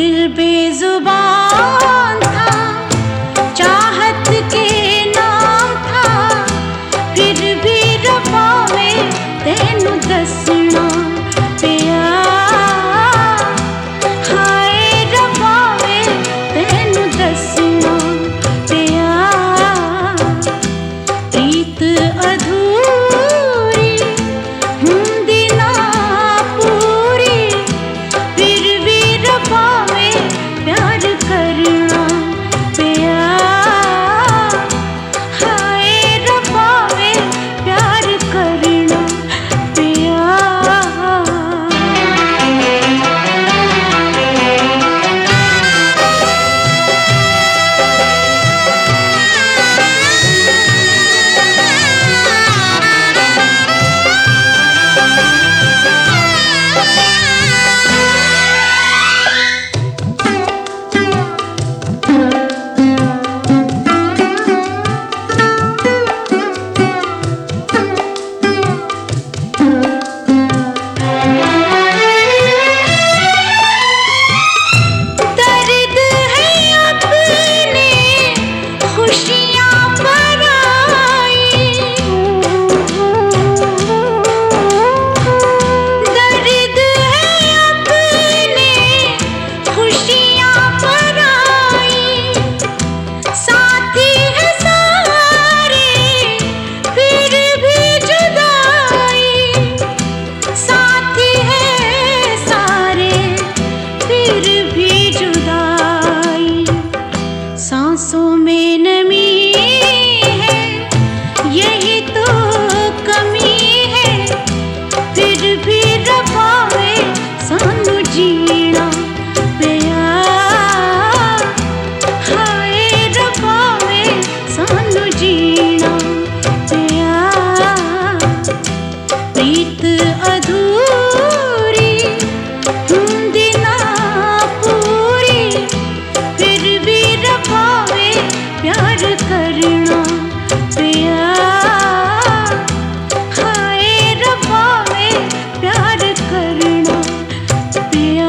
दिल बेजुबान था, चाहत के नाम था, फिर भी रब्बा में तेनू दसना पिया। हाय रब्बा में तेनू दसना पिया। प्रीत अधूरी हुंदी ना पूरी, फिर भी रब्बा में प्यार करना पिया। हाय रब्बा में प्यार करना पिया। दर्द है अपने, खुशियाँ पराई। दर्द है अपने, खुशियाँ पराई। साथी है सारे, फिर भी जुदाई। साथी है सारे, फिर भी जुदाई। सांसों में नमी है, यही तो कमी है, फिर भी रब्बा में सानू जीना पिया। हाय रब्बा में सानू जीना पिया। प्रीत अधूरी हुंदी ना पूरी, फिर भी रब्बा में प्यार करना पिया। हाय रब्बा में प्यार करना पिया।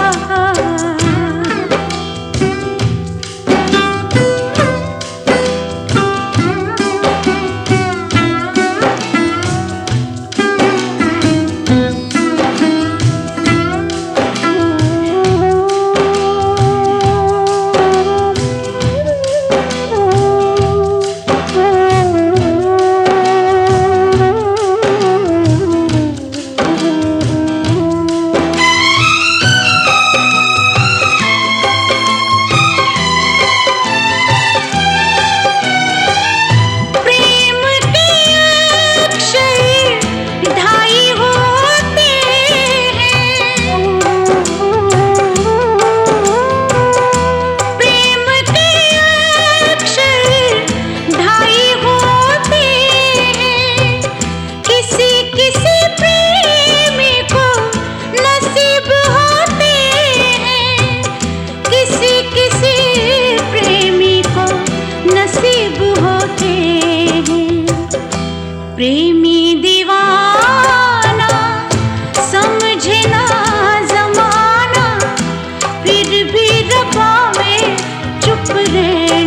प्रेम के अक्षर ढाई होते हैं। प्रेम के अक्षर ढाई होते हैं। किसी किसी प्रेमी को नसीब होते हैं। किसी किसी प्रेमी को नसीब होते हैं। प्रेमी दीवाना समझे ना जमाना, फिर भी रब्बा में चुप रहना